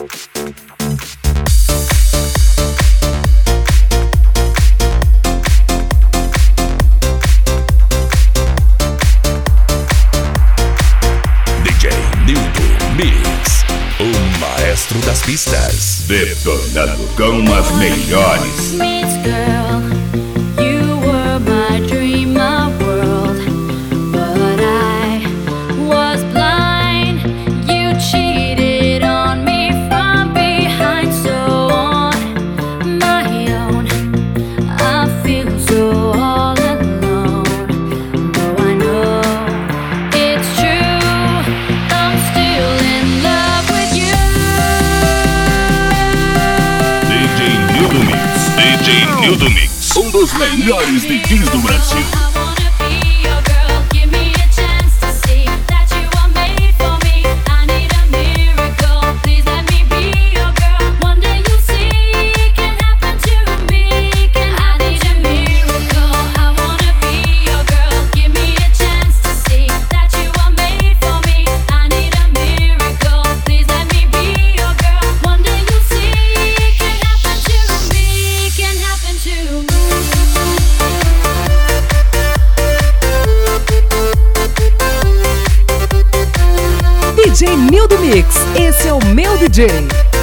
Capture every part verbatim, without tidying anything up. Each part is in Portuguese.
Das pistas, detonando com as melhores. Nildo Mix, um dos melhores D Js do Brasil. D J Nildo Mix, esse é o meu D J.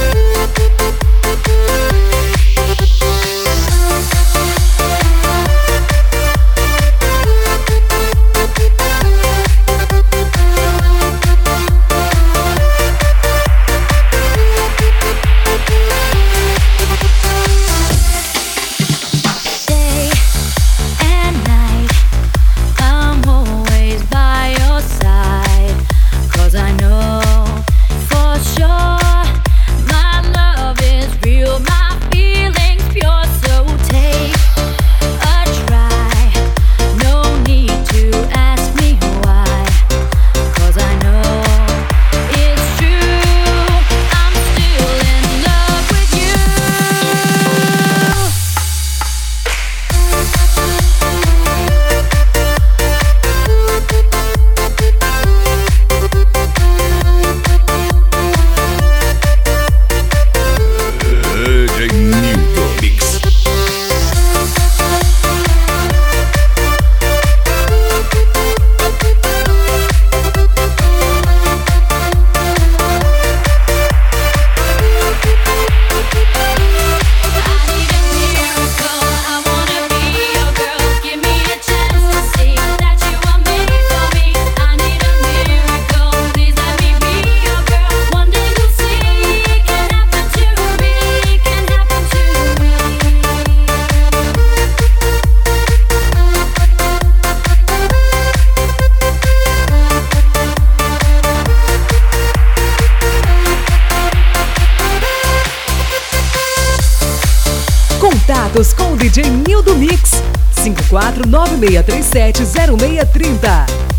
Contatos com o D J Nildo Mix, cinco quatro nove seis três sete zero seis três zero.